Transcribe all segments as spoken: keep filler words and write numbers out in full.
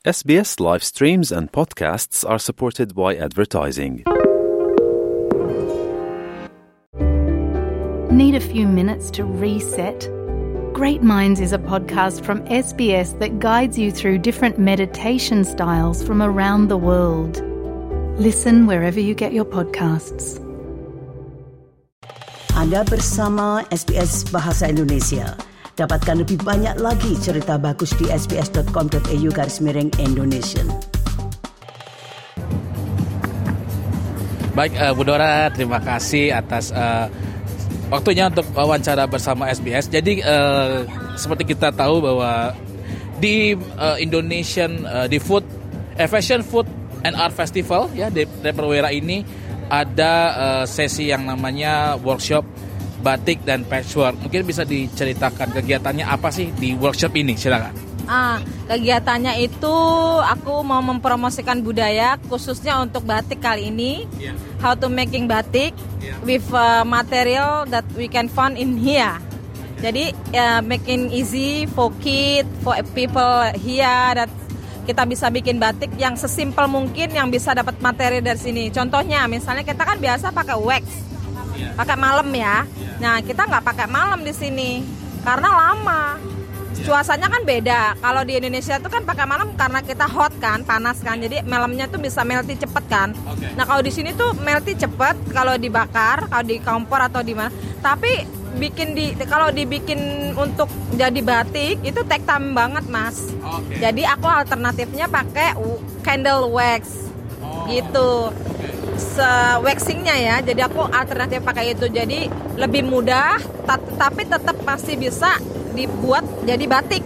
S B S live streams and podcasts are supported by advertising. Need a few minutes to reset? Great Minds is a podcast from S B S that guides you through different meditation styles from around the world. Listen wherever you get your podcasts. Anda bersama S B S Bahasa Indonesia. Dapatkan lebih banyak lagi cerita bagus di sbs.com.au garis miring Indonesian. Baik, uh, Bu Dora, terima kasih atas uh, waktunya untuk wawancara bersama S B S. Jadi uh, seperti kita tahu bahwa di uh, Indonesian uh, di food, eh, Fashion Food and Art Festival ya di Perwira ini ada uh, sesi yang namanya workshop batik dan patchwork. Mungkin bisa diceritakan kegiatannya apa sih di workshop ini? Silakan. Ah, kegiatannya itu aku mau mempromosikan budaya khususnya untuk batik kali ini. Yeah. How to making batik yeah. with uh, material that we can find in here. Jadi uh, making easy for kids, for people here that kita bisa bikin batik yang sesimpel mungkin yang bisa dapat materi dari sini. Contohnya misalnya kita kan biasa pakai wax. Yeah. Pakai malam ya. Yeah. Nah, kita nggak pakai malam di sini karena lama. Cuacanya kan beda. Kalau di Indonesia tuh kan pakai malam karena kita hot kan, panas kan. Jadi malamnya tuh bisa melty cepet kan. Okay. Nah, kalau di sini tuh melty cepet kalau dibakar, kalau di kompor atau di mana. Tapi bikin di kalau dibikin untuk jadi batik itu take time banget, Mas. Okay. Jadi aku alternatifnya pakai candle wax. Oh. Gitu. Okay. Se-waxingnya ya, jadi aku alternatif pakai itu, jadi lebih mudah, ta- tapi tetap masih bisa dibuat jadi batik.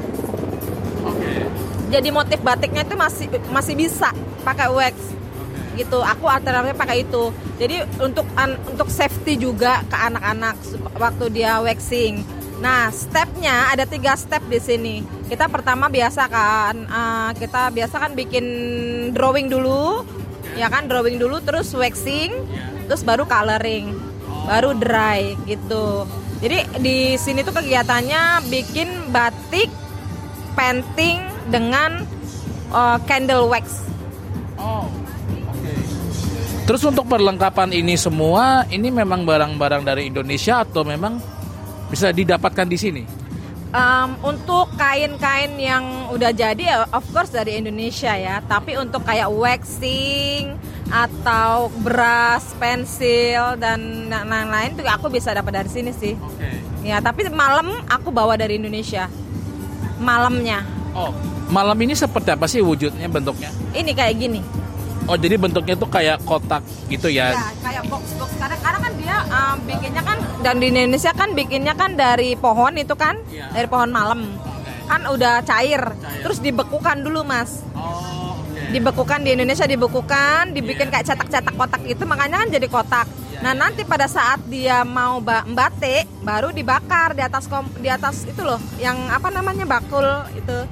Okay. Jadi motif batiknya itu masih masih bisa pakai wax, okay. Gitu. Aku alternatif pakai itu. Jadi untuk an- untuk safety juga ke anak-anak waktu dia waxing. Nah, stepnya ada tiga step di sini. Kita pertama biasa kan, uh, kita biasa kan bikin drawing dulu. Ya kan, drawing dulu, terus waxing, yeah. Terus baru coloring, oh. Baru dry gitu. Jadi di sini tuh kegiatannya bikin batik painting dengan uh, candle wax. Oh, oke. Okay. Terus untuk perlengkapan ini semua, ini memang barang-barang dari Indonesia atau memang bisa didapatkan di sini? Um, untuk kain-kain yang udah jadi, of course dari Indonesia ya. Tapi untuk kayak waxing atau brush, pensil dan lain-lain tuh aku bisa dapat dari sini sih. Okay. Ya, tapi malam aku bawa dari Indonesia. Malamnya. Oh, malam ini seperti apa sih wujudnya, bentuknya? Ini kayak gini. Oh, jadi bentuknya tuh kayak kotak gitu ya? Ya, kayak box-box. Karena, karena kan dia um, bikinnya kan, dan di Indonesia kan bikinnya kan dari pohon itu kan, ya. Dari pohon malam. Okay. Kan udah cair, cair, terus dibekukan dulu, Mas. Oh, okay. Dibekukan di Indonesia, dibekukan, dibikin yeah. Kayak cetak-cetak kotak itu, makanya kan jadi kotak. Yeah. Nah, nanti pada saat dia mau batik, baru dibakar di atas kom- di atas itu loh, yang apa namanya, bakul itu.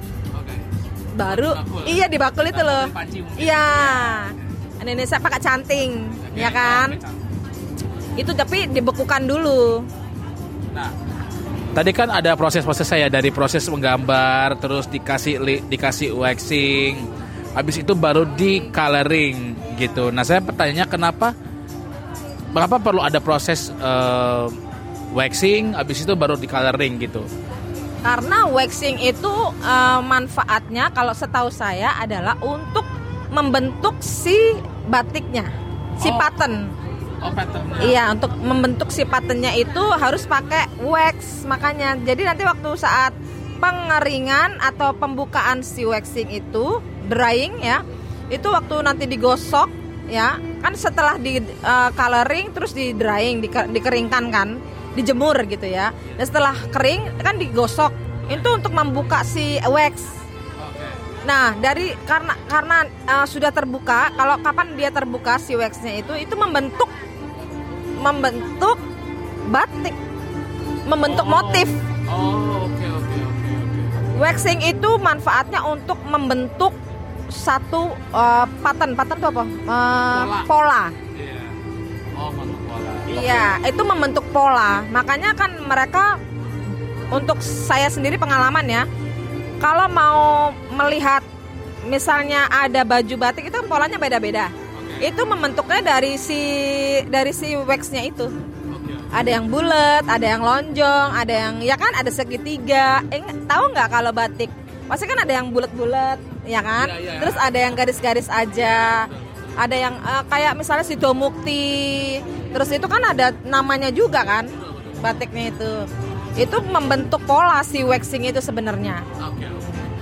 Baru bakul. Iya di bakul itu loh. Iya. Indonesia pakai canting, okay, ya kan? Oh, itu tapi dibekukan dulu. Nah, tadi kan ada proses-proses saya dari proses menggambar, terus dikasih li, dikasih waxing, habis itu baru di coloring gitu. Nah, saya pertanyaannya kenapa kenapa perlu ada proses uh, waxing, habis itu baru di coloring gitu? Karena waxing itu uh, manfaatnya kalau setahu saya adalah untuk membentuk si batiknya, si oh. pattern. Oh, patternnya. Iya, untuk membentuk si patternnya itu harus pakai wax, makanya. Jadi nanti waktu saat pengeringan atau pembukaan si waxing itu, drying ya, itu waktu nanti digosok ya, kan setelah di uh, coloring terus di drying, di, dikeringkan kan. Dijemur gitu ya. Dan setelah kering kan digosok. Itu untuk membuka si wax. Nah, dari karena karena uh, sudah terbuka, kalau kapan dia terbuka si waxnya itu itu membentuk membentuk batik. Membentuk oh. motif. Oh, oke okay, oke okay, oke okay, oke. Waxing itu manfaatnya untuk membentuk satu uh, pattern. Pattern itu apa? Uh, pola. pola. Yeah. Oh, membentuk pola. Iya, itu membentuk pola. Makanya kan mereka, untuk saya sendiri pengalaman ya, kalau mau melihat misalnya ada baju batik itu polanya beda-beda. Okay. Itu membentuknya dari si dari si waxnya itu. Okay. Ada yang bulat, ada yang lonjong, ada yang ya kan ada segitiga. Eh, tahu nggak kalau batik? Pasti kan ada yang bulat-bulat, ya kan? Ya, ya. Terus ada yang garis-garis aja. Ada yang uh, kayak misalnya Sidomukti. Terus itu kan ada namanya juga kan batiknya itu. Itu membentuk pola si waxing itu sebenarnya. Okay.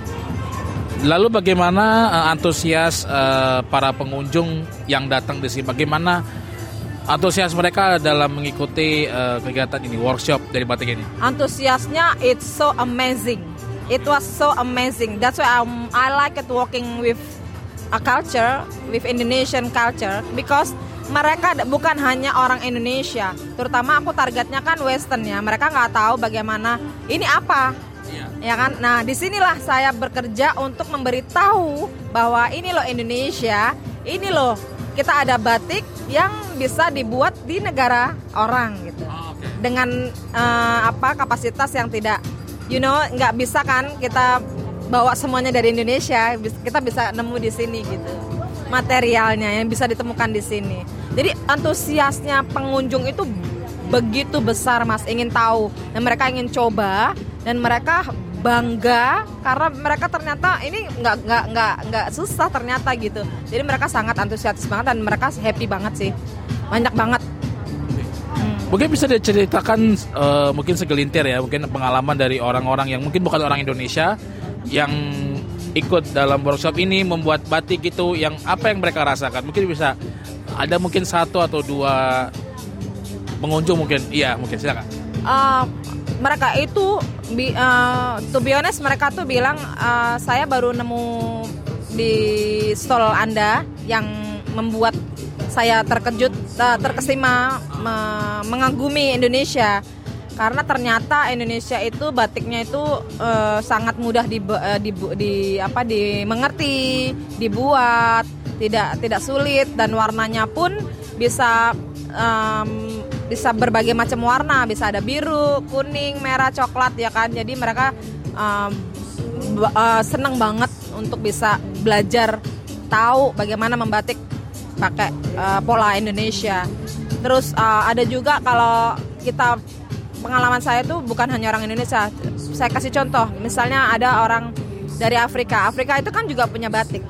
Lalu bagaimana uh, antusias uh, para pengunjung yang datang di sini? Bagaimana antusias mereka dalam mengikuti uh, kegiatan ini, workshop dari batik ini? Antusiasnya it's so amazing. It was so amazing. That's why I'm, I like it working with a culture, with Indonesian culture, because mereka bukan hanya orang Indonesia. Terutama aku targetnya kan Western ya. Mereka nggak tahu bagaimana ini apa. Ya kan, nah disinilah saya bekerja untuk memberitahu bahwa ini loh Indonesia, ini loh kita ada batik yang bisa dibuat di negara orang gitu, oh, okay. dengan uh, apa kapasitas yang tidak, you know, nggak bisa kan kita bawa semuanya dari Indonesia, kita bisa nemu di sini gitu, materialnya yang bisa ditemukan di sini. Jadi antusiasnya pengunjung itu begitu besar mas, ingin tahu dan mereka ingin coba dan mereka bangga karena mereka ternyata ini nggak nggak nggak nggak susah ternyata gitu. Jadi mereka sangat antusias banget dan mereka happy banget sih, banyak banget. Hmm. Mungkin bisa diceritakan uh, mungkin segelintir ya, mungkin pengalaman dari orang-orang yang mungkin bukan orang Indonesia yang ikut dalam workshop ini membuat batik itu, yang apa yang mereka rasakan. Mungkin bisa ada mungkin satu atau dua pengunjung mungkin, iya mungkin silakan. Uh, mereka itu uh, to be honest mereka tuh bilang uh, saya baru nemu di stall Anda yang membuat saya terkejut, uh, terkesima, me- mengagumi Indonesia karena ternyata Indonesia itu batiknya itu uh, sangat mudah di, uh, di, di apa dimengerti, dibuat, tidak tidak sulit dan warnanya pun bisa um, bisa berbagai macam warna, bisa ada biru, kuning, merah, coklat ya kan. Jadi mereka um, uh, senang banget untuk bisa belajar tahu bagaimana membatik pakai uh, pola Indonesia. Terus uh, ada juga kalau kita, pengalaman saya tuh bukan hanya orang Indonesia. Saya kasih contoh, misalnya ada orang dari Afrika. Afrika itu kan juga punya batik.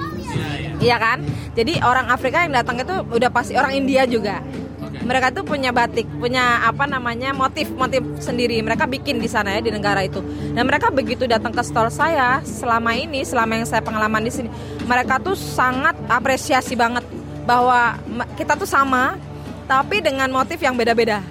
Iya kan? Jadi orang Afrika yang datang itu udah pasti orang India juga. Mereka tuh punya batik, punya apa namanya motif-motif sendiri. Mereka bikin di sana ya, di negara itu. Dan mereka begitu datang ke stall saya selama ini, selama yang saya pengalaman di sini, mereka tuh sangat apresiasi banget bahwa kita tuh sama, tapi dengan motif yang beda-beda.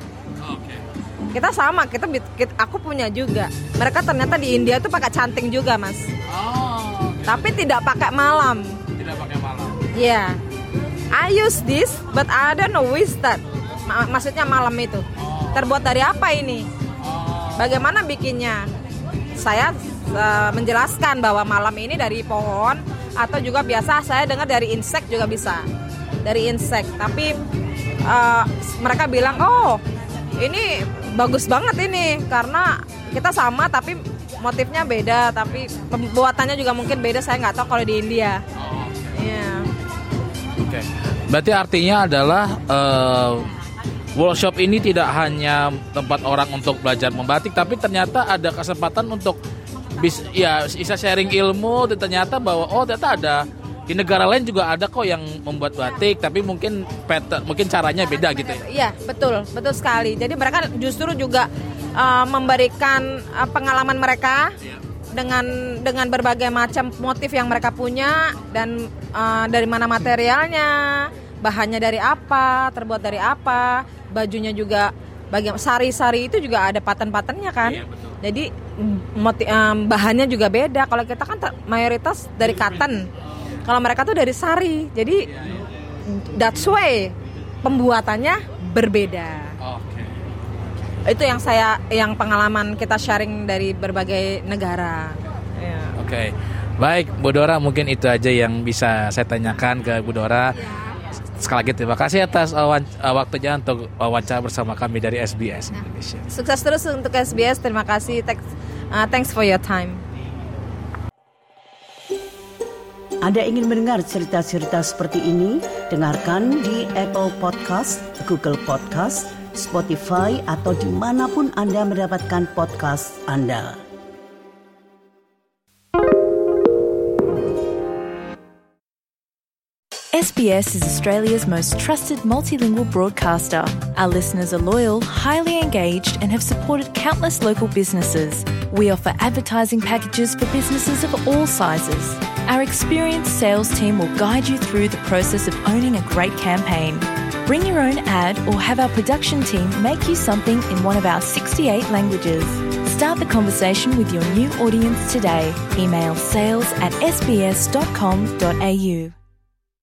Kita sama, kita, kita aku punya juga. Mereka ternyata di India tuh pakai canting juga mas. Oh, okay. Tapi tidak pakai malam. Tidak pakai malam. Iya. Yeah. I use this, but I don't know with that. Maksudnya malam itu terbuat dari apa ini? Bagaimana bikinnya? Saya uh, menjelaskan bahwa malam ini dari pohon atau juga biasa saya dengar dari insek juga bisa, dari insek. Tapi uh, mereka bilang, oh ini bagus banget ini karena kita sama tapi motifnya beda, tapi pembuatannya juga mungkin beda. Saya nggak tahu kalau di India. Iya. Yeah. Oke. Okay. Berarti artinya adalah uh, workshop ini tidak hanya tempat orang untuk belajar membatik, tapi ternyata ada kesempatan untuk bis, ya bisa sharing ilmu. Dan ternyata bahwa oh ternyata ada di negara lain juga ada kok yang membuat batik, tapi mungkin pattern, mungkin caranya beda gitu ya. Iya betul, betul sekali. Jadi mereka justru juga uh, memberikan uh, pengalaman mereka ya. dengan dengan berbagai macam motif yang mereka punya dan uh, dari mana materialnya. Bahannya dari apa, terbuat dari apa, bajunya juga bagaimana, sari-sari itu juga ada paten-patennya kan. Iya, betul. Jadi motif, um, bahannya juga beda. Kalau kita kan ter- mayoritas dari cotton, kalau mereka tuh dari sari. Jadi iya, iya. That's why pembuatannya berbeda. Oke. Itu yang saya, yang pengalaman kita sharing dari berbagai negara. Iya. Oke, baik Bu Dora, mungkin itu aja yang bisa saya tanyakan ke Bu Dora. Iya. Sekali lagi terima kasih atas uh, waktunya untuk wawancara bersama kami dari S B S Indonesia. Sukses terus untuk S B S. Terima kasih. Thanks, uh, thanks for your time. Anda ingin mendengar cerita-cerita seperti ini? Dengarkan di Apple Podcast, Google Podcast, Spotify atau dimanapun Anda mendapatkan podcast Anda. S B S is Australia's most trusted multilingual broadcaster. Our listeners are loyal, highly engaged, and have supported countless local businesses. We offer advertising packages for businesses of all sizes. Our experienced sales team will guide you through the process of owning a great campaign. Bring your own ad or have our production team make you something in one of our sixty-eight languages. Start the conversation with your new audience today. Email sales at s b s dot com dot a u.